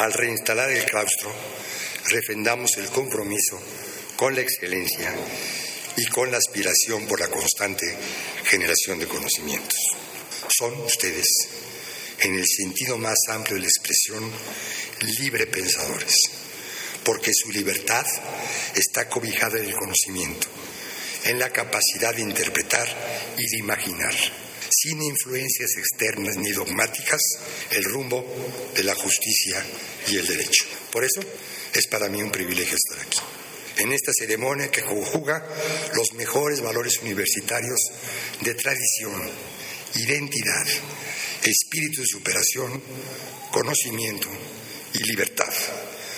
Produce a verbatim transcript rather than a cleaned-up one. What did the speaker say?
Al reinstalar el claustro, refrendamos el compromiso con la excelencia y con la aspiración por la constante generación de conocimientos. Son ustedes, en el sentido más amplio de la expresión, libre pensadores, porque su libertad está cobijada en el conocimiento, en la capacidad de interpretar y de imaginar, sin influencias externas ni dogmáticas, el rumbo de la justicia y el derecho. Por eso es para mí un privilegio estar aquí, en esta ceremonia que conjuga los mejores valores universitarios de tradición, identidad, espíritu de superación, conocimiento y libertad.